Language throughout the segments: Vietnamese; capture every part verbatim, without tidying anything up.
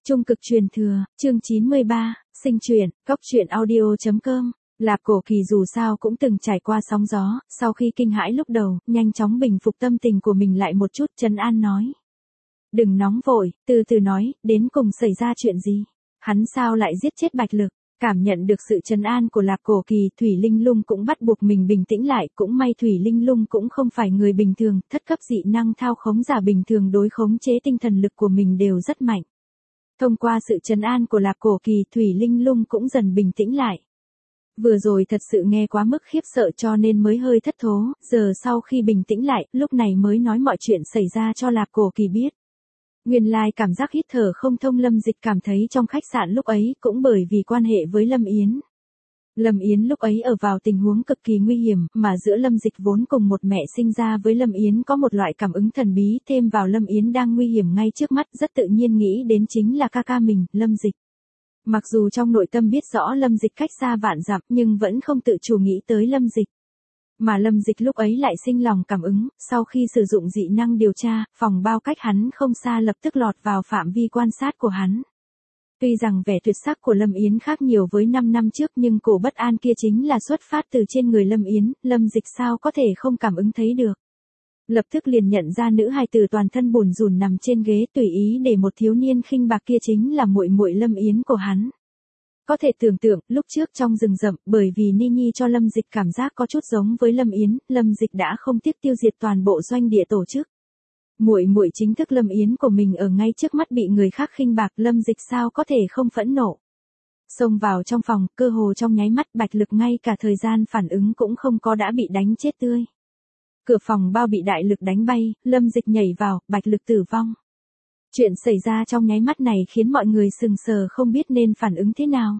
Trung cực truyền thừa, chương chín mươi ba, sinh truyện, góc truyện audio chấm com. Lạp Cổ Kỳ dù sao cũng từng trải qua sóng gió, sau khi kinh hãi lúc đầu, nhanh chóng bình phục tâm tình của mình lại một chút, trấn an nói. Đừng nóng vội, từ từ nói, đến cùng xảy ra chuyện gì? Hắn sao lại giết chết Bạch Lực? Cảm nhận được sự trấn an của Lạp Cổ Kỳ, Thủy Linh Lung cũng bắt buộc mình bình tĩnh lại, cũng may Thủy Linh Lung cũng không phải người bình thường, thất cấp dị năng thao khống giả bình thường đối khống chế tinh thần lực của mình đều rất mạnh. Thông qua sự trấn an của Lạp Cổ Kỳ, Thủy Linh Lung cũng dần bình tĩnh lại. Vừa rồi thật sự nghe quá mức khiếp sợ cho nên mới hơi thất thố, giờ sau khi bình tĩnh lại, lúc này mới nói mọi chuyện xảy ra cho Lạp Cổ Kỳ biết. Nguyên lai cảm giác hít thở không thông Lâm Dịch cảm thấy trong khách sạn lúc ấy cũng bởi vì quan hệ với Lâm Yến. Lâm Yến lúc ấy ở vào tình huống cực kỳ nguy hiểm, mà giữa Lâm Dịch vốn cùng một mẹ sinh ra với Lâm Yến có một loại cảm ứng thần bí, thêm vào Lâm Yến đang nguy hiểm ngay trước mắt, rất tự nhiên nghĩ đến chính là ca ca mình, Lâm Dịch. Mặc dù trong nội tâm biết rõ Lâm Dịch cách xa vạn dặm nhưng vẫn không tự chủ nghĩ tới Lâm Dịch. Mà Lâm Dịch lúc ấy lại sinh lòng cảm ứng, sau khi sử dụng dị năng điều tra, phòng bao cách hắn không xa lập tức lọt vào phạm vi quan sát của hắn. Tuy rằng vẻ tuyệt sắc của Lâm Yến khác nhiều với năm năm trước nhưng cổ bất an kia chính là xuất phát từ trên người Lâm Yến, Lâm Dịch sao có thể không cảm ứng thấy được. Lập tức liền nhận ra nữ hài tử toàn thân bùn rùn nằm trên ghế tùy ý để một thiếu niên khinh bạc kia chính là muội muội Lâm Yến của hắn. Có thể tưởng tượng, lúc trước trong rừng rậm, bởi vì Ni Nhi cho Lâm Dịch cảm giác có chút giống với Lâm Yến, Lâm Dịch đã không tiếc tiêu diệt toàn bộ doanh địa tổ chức. Muội muội chính thức Lâm Yến của mình ở ngay trước mắt bị người khác khinh bạc, Lâm Dịch sao có thể không phẫn nộ. Xông vào trong phòng, cơ hồ trong nháy mắt Bạch Lực ngay cả thời gian phản ứng cũng không có đã bị đánh chết tươi. Cửa phòng bao bị đại lực đánh bay, Lâm Dịch nhảy vào, Bạch Lực tử vong. Chuyện xảy ra trong nháy mắt này khiến mọi người sừng sờ không biết nên phản ứng thế nào.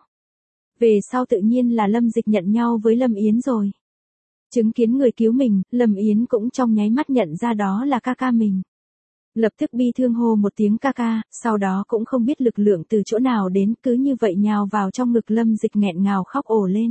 Về sau tự nhiên là Lâm Dịch nhận nhau với Lâm Yến rồi. Chứng kiến người cứu mình, Lâm Yến cũng trong nháy mắt nhận ra đó là ca ca mình. Lập tức bi thương hô một tiếng ca ca, sau đó cũng không biết lực lượng từ chỗ nào đến, cứ như vậy nhào vào trong ngực Lâm Dịch nghẹn ngào khóc ồ lên.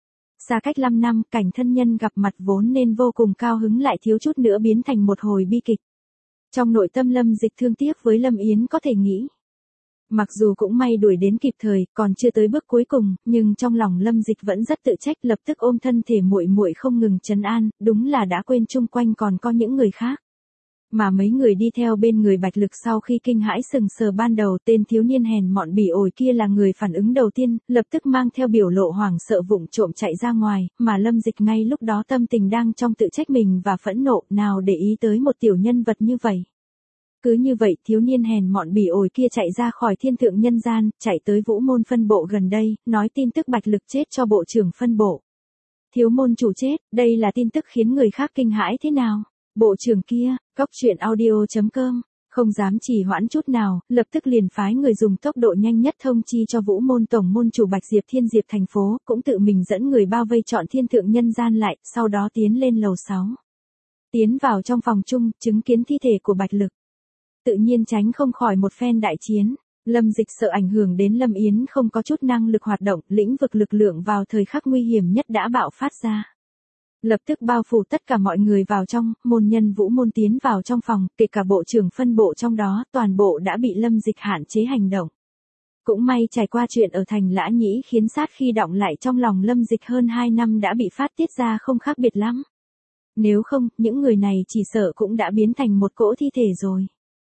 Xa cách năm năm, cảnh thân nhân gặp mặt vốn nên vô cùng cao hứng lại thiếu chút nữa biến thành một hồi bi kịch. Trong nội tâm Lâm Dịch thương tiếc với Lâm Yến có thể nghĩ. Mặc dù cũng may đuổi đến kịp thời, còn chưa tới bước cuối cùng, nhưng trong lòng Lâm Dịch vẫn rất tự trách, lập tức ôm thân thể muội muội không ngừng trấn an, đúng là đã quên chung quanh còn có những người khác. Mà mấy người đi theo bên người Bạch Lực sau khi kinh hãi sừng sờ ban đầu, tên thiếu niên hèn mọn bỉ ổi kia là người phản ứng đầu tiên, lập tức mang theo biểu lộ hoảng sợ vụng trộm chạy ra ngoài, mà Lâm Dịch ngay lúc đó tâm tình đang trong tự trách mình và phẫn nộ, nào để ý tới một tiểu nhân vật như vậy. Cứ như vậy thiếu niên hèn mọn bỉ ổi kia chạy ra khỏi thiên thượng nhân gian, chạy tới Vũ Môn phân bộ gần đây, nói tin tức Bạch Lực chết cho bộ trưởng phân bộ. Thiếu môn chủ chết, đây là tin tức khiến người khác kinh hãi thế nào? Bộ trưởng kia, góc truyện audio chấm com, không dám trì hoãn chút nào, lập tức liền phái người dùng tốc độ nhanh nhất thông chi cho Vũ Môn tổng môn chủ Bạch Diệp Thiên Diệp thành phố, cũng tự mình dẫn người bao vây trọn thiên thượng nhân gian lại, sau đó tiến lên lầu sáu. Tiến vào trong phòng chung, chứng kiến thi thể của Bạch Lực. Tự nhiên tránh không khỏi một phen đại chiến. Lâm Dịch sợ ảnh hưởng đến Lâm Yến không có chút năng lực hoạt động, lĩnh vực lực lượng vào thời khắc nguy hiểm nhất đã bạo phát ra. Lập tức bao phủ tất cả mọi người vào trong, môn nhân Vũ Môn tiến vào trong phòng, kể cả bộ trưởng phân bộ trong đó, toàn bộ đã bị Lâm Dịch hạn chế hành động. Cũng may trải qua chuyện ở thành Lã Nhĩ khiến sát khi động lại trong lòng Lâm Dịch hơn hai năm đã bị phát tiết ra không khác biệt lắm. Nếu không, những người này chỉ sợ cũng đã biến thành một cỗ thi thể rồi.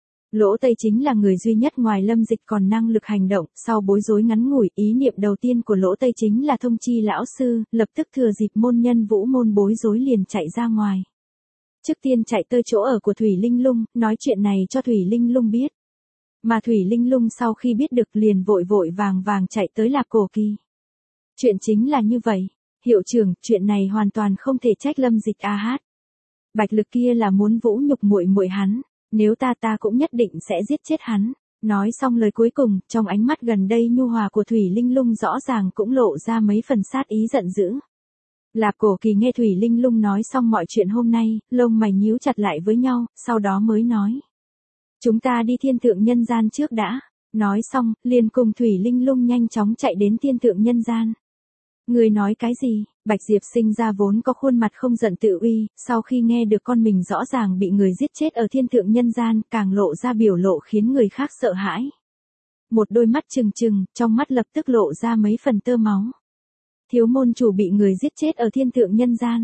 Lỗ Tây chính là người duy nhất ngoài Lâm Dịch còn năng lực hành động, sau bối rối ngắn ngủi, ý niệm đầu tiên của Lỗ Tây chính là thông chi lão sư, lập tức thừa dịp môn nhân Vũ Môn bối rối liền chạy ra ngoài. Trước tiên chạy tới chỗ ở của Thủy Linh Lung, nói chuyện này cho Thủy Linh Lung biết. Mà Thủy Linh Lung sau khi biết được liền vội vội vàng vàng chạy tới Lạp Cổ Kỳ. Chuyện chính là như vậy, hiệu trưởng, chuyện này hoàn toàn không thể trách Lâm Dịch a hát. Bạch Lực kia là muốn vũ nhục muội muội hắn. Nếu ta ta cũng nhất định sẽ giết chết hắn. Nói xong lời cuối cùng, trong ánh mắt gần đây nhu hòa của Thủy Linh Lung rõ ràng cũng lộ ra mấy phần sát ý giận dữ. Lạp Cổ Kỳ nghe Thủy Linh Lung nói xong mọi chuyện hôm nay, lông mày nhíu chặt lại với nhau, sau đó mới nói. Chúng ta đi thiên thượng nhân gian trước đã. Nói xong, liền cùng Thủy Linh Lung nhanh chóng chạy đến thiên thượng nhân gian. Người nói cái gì? Bạch Diệp sinh ra vốn có khuôn mặt không giận tự uy, sau khi nghe được con mình rõ ràng bị người giết chết ở thiên thượng nhân gian, càng lộ ra biểu lộ khiến người khác sợ hãi. Một đôi mắt trừng trừng, trong mắt lập tức lộ ra mấy phần tơ máu. Thiếu môn chủ bị người giết chết ở thiên thượng nhân gian.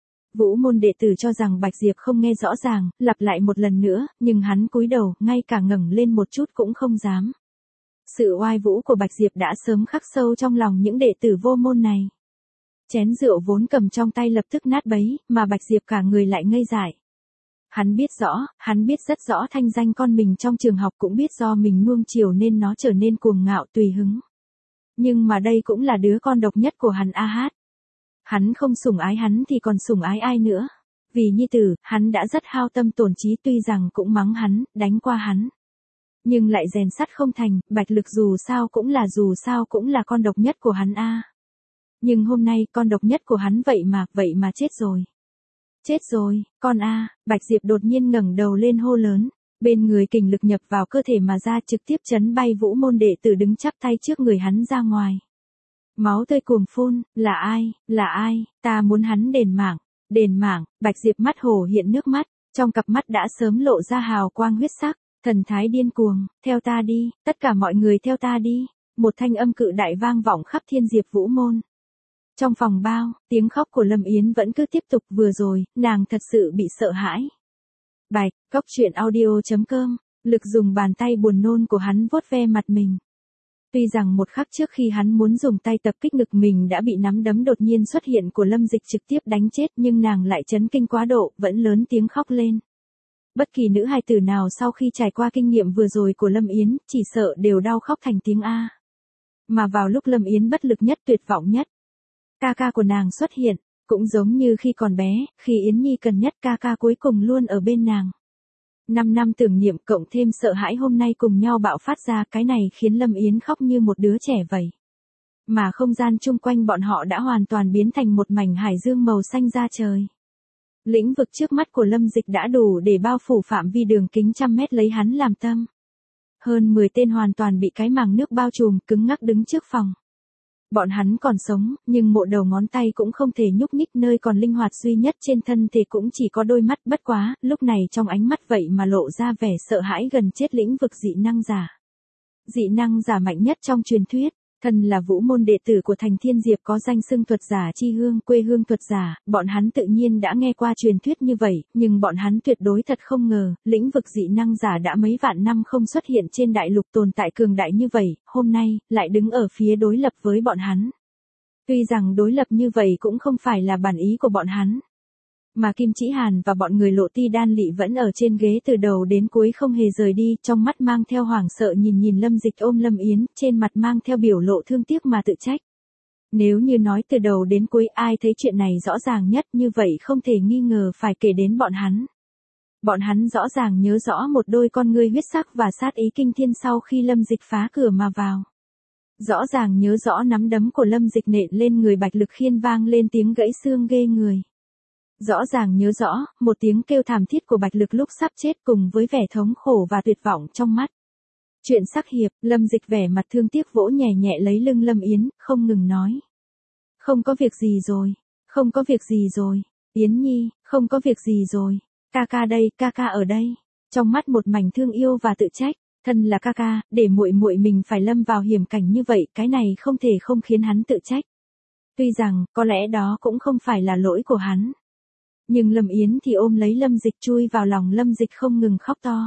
Vũ môn đệ tử cho rằng Bạch Diệp không nghe rõ ràng, lặp lại một lần nữa, nhưng hắn cúi đầu, ngay cả ngẩng lên một chút cũng không dám. Sự oai vũ của Bạch Diệp đã sớm khắc sâu trong lòng những đệ tử vô môn này. Chén rượu vốn cầm trong tay lập tức nát bấy, mà Bạch Diệp cả người lại ngây dại. Hắn biết rõ, hắn biết rất rõ thanh danh con mình trong trường học, cũng biết do mình nuông chiều nên nó trở nên cuồng ngạo tùy hứng. Nhưng mà đây cũng là đứa con độc nhất của hắn A Hát. Hắn không sủng ái hắn thì còn sủng ái ai nữa. Vì nhi tử, hắn đã rất hao tâm tổn trí, tuy rằng cũng mắng hắn, đánh qua hắn. Nhưng lại rèn sắt không thành, Bạch Lực dù sao cũng là dù sao cũng là con độc nhất của hắn a. Nhưng hôm nay con độc nhất của hắn vậy mà, vậy mà chết rồi. Chết rồi, con a. Bạch Diệp đột nhiên ngẩng đầu lên hô lớn. Bên người kình lực nhập vào cơ thể mà ra, trực tiếp chấn bay Vũ môn đệ tử đứng chắp tay trước người hắn ra ngoài. Máu tươi cuồng phun, là ai, là ai, ta muốn hắn đền mạng, đền mạng. Bạch Diệp mắt hổ hiện nước mắt, trong cặp mắt đã sớm lộ ra hào quang huyết sắc, thần thái điên cuồng. Theo ta đi, tất cả mọi người theo ta đi. Một thanh âm cự đại vang vọng khắp thiên diệp Vũ môn. Trong phòng bao, tiếng khóc của Lâm Yến vẫn cứ tiếp tục, vừa rồi, nàng thật sự bị sợ hãi. Bạch, cóc truyện audio chấm com, Lực dùng bàn tay buồn nôn của hắn vuốt ve mặt mình. Tuy rằng một khắc trước khi hắn muốn dùng tay tập kích ngực mình đã bị nắm đấm đột nhiên xuất hiện của Lâm Dịch trực tiếp đánh chết, nhưng nàng lại chấn kinh quá độ, vẫn lớn tiếng khóc lên. Bất kỳ nữ hài tử nào sau khi trải qua kinh nghiệm vừa rồi của Lâm Yến, chỉ sợ đều đau khóc thành tiếng A. Mà vào lúc Lâm Yến bất lực nhất, tuyệt vọng nhất, ca ca của nàng xuất hiện, cũng giống như khi còn bé, khi Yến Nhi cần nhất, ca ca cuối cùng luôn ở bên nàng. Năm năm tưởng niệm cộng thêm sợ hãi hôm nay cùng nhau bạo phát ra, cái này khiến Lâm Yến khóc như một đứa trẻ vậy. Mà không gian chung quanh bọn họ đã hoàn toàn biến thành một mảnh hải dương màu xanh da trời. Lĩnh vực trước mắt của Lâm Dịch đã đủ để bao phủ phạm vi đường kính trăm mét lấy hắn làm tâm. Hơn mười tên hoàn toàn bị cái màng nước bao trùm, cứng ngắc đứng trước phòng. Bọn hắn còn sống, nhưng mộ đầu ngón tay cũng không thể nhúc nhích, nơi còn linh hoạt duy nhất trên thân thể cũng chỉ có đôi mắt, bất quá, lúc này trong ánh mắt vậy mà lộ ra vẻ sợ hãi gần chết. Lĩnh vực dị năng giả. Dị năng giả mạnh nhất trong truyền thuyết, thân là Vũ môn đệ tử của thành Thiên Diệp, có danh xưng thuật giả chi hương, quê hương thuật giả, bọn hắn tự nhiên đã nghe qua truyền thuyết như vậy, nhưng bọn hắn tuyệt đối thật không ngờ, lĩnh vực dị năng giả đã mấy vạn năm không xuất hiện trên đại lục tồn tại cường đại như vậy, hôm nay, lại đứng ở phía đối lập với bọn hắn. Tuy rằng đối lập như vậy cũng không phải là bản ý của bọn hắn. Mà Kim Chỉ Hàn và bọn người Lộ Ti Đan Lị vẫn ở trên ghế từ đầu đến cuối không hề rời đi, trong mắt mang theo hoảng sợ nhìn nhìn Lâm Dịch ôm Lâm Yến, trên mặt mang theo biểu lộ thương tiếc mà tự trách. Nếu như nói từ đầu đến cuối ai thấy chuyện này rõ ràng nhất, như vậy không thể nghi ngờ phải kể đến bọn hắn. Bọn hắn rõ ràng nhớ rõ một đôi con ngươi huyết sắc và sát ý kinh thiên sau khi Lâm Dịch phá cửa mà vào. Rõ ràng nhớ rõ nắm đấm của Lâm Dịch nện lên người Bạch Lực khiến vang lên tiếng gãy xương ghê người. Rõ ràng nhớ rõ, một tiếng kêu thảm thiết của Bạch Lực lúc sắp chết cùng với vẻ thống khổ và tuyệt vọng trong mắt. Chuyện sắc hiệp, Lâm Dịch vẻ mặt thương tiếc vỗ nhẹ nhẹ lấy lưng Lâm Yến, không ngừng nói. Không có việc gì rồi, không có việc gì rồi, Yến Nhi, không có việc gì rồi, ca ca đây, ca ca ở đây. Trong mắt một mảnh thương yêu và tự trách, thân là ca ca, để muội muội mình phải lâm vào hiểm cảnh như vậy, cái này không thể không khiến hắn tự trách. Tuy rằng, có lẽ đó cũng không phải là lỗi của hắn. Nhưng Lâm Yến thì ôm lấy Lâm Dịch chui vào lòng Lâm Dịch không ngừng khóc to.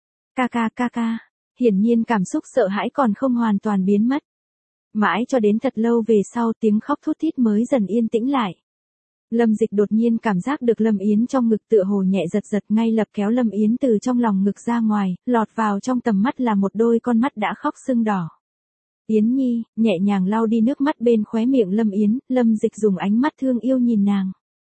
Ca ca ca ca, hiển nhiên cảm xúc sợ hãi còn không hoàn toàn biến mất. Mãi cho đến thật lâu về sau tiếng khóc thút thít mới dần yên tĩnh lại. Lâm Dịch đột nhiên cảm giác được Lâm Yến trong ngực tựa hồ nhẹ giật giật, ngay lập kéo Lâm Yến từ trong lòng ngực ra ngoài, lọt vào trong tầm mắt là một đôi con mắt đã khóc sưng đỏ. Yến Nhi, nhẹ nhàng lau đi nước mắt bên khóe miệng Lâm Yến, Lâm Dịch dùng ánh mắt thương yêu nhìn nàng.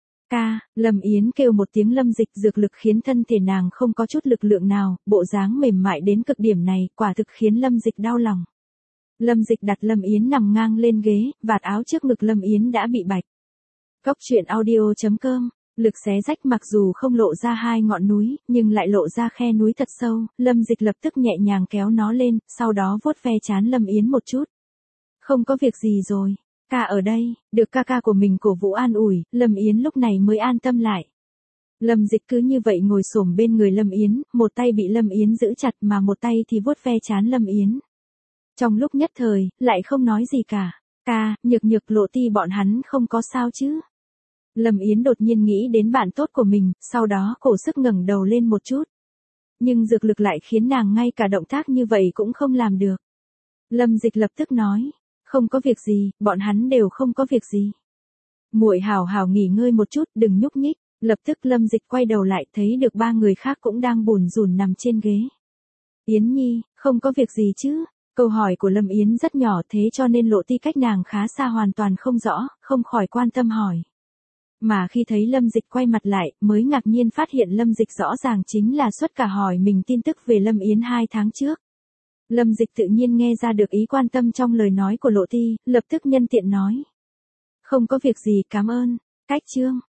Ca, Lâm Yến kêu một tiếng Lâm Dịch, dược lực khiến thân thể nàng không có chút lực lượng nào, bộ dáng mềm mại đến cực điểm này, quả thực khiến Lâm Dịch đau lòng. Lâm Dịch đặt Lâm Yến nằm ngang lên ghế, vạt áo trước ngực Lâm Yến đã bị bạch. Cóc truyện audio chấm com, lực xé rách mặc dù không lộ ra hai ngọn núi, nhưng lại lộ ra khe núi thật sâu, Lâm Dịch lập tức nhẹ nhàng kéo nó lên, sau đó vuốt ve trán Lâm Yến một chút. Không có việc gì rồi. Ca ở đây, được ca ca của mình cổ vũ an ủi, Lâm Yến lúc này mới an tâm lại. Lâm Dịch cứ như vậy ngồi xổm bên người Lâm Yến, một tay bị Lâm Yến giữ chặt mà một tay thì vuốt ve trán Lâm Yến. Trong lúc nhất thời, lại không nói gì cả. Ca, Nhược Nhược Lộ Ti bọn hắn không có sao chứ? Lâm Yến đột nhiên nghĩ đến bạn tốt của mình, sau đó cổ sức ngẩng đầu lên một chút. Nhưng dược lực lại khiến nàng ngay cả động tác như vậy cũng không làm được. Lâm Dịch lập tức nói, không có việc gì, bọn hắn đều không có việc gì. Muội hảo hảo nghỉ ngơi một chút, đừng nhúc nhích. Lập tức Lâm Dịch quay đầu lại thấy được ba người khác cũng đang bủn rủn nằm trên ghế. Yến Nhi, không có việc gì chứ? Câu hỏi của Lâm Yến rất nhỏ thế cho nên Lộ Ti cách nàng khá xa hoàn toàn không rõ, không khỏi quan tâm hỏi. Mà khi thấy Lâm Dịch quay mặt lại, mới ngạc nhiên phát hiện Lâm Dịch rõ ràng chính là xuất cả hỏi mình tin tức về Lâm Yến hai tháng trước. Lâm Dịch tự nhiên nghe ra được ý quan tâm trong lời nói của Lộ Ti, lập tức nhân tiện nói. Không có việc gì, cảm ơn. Cách chương.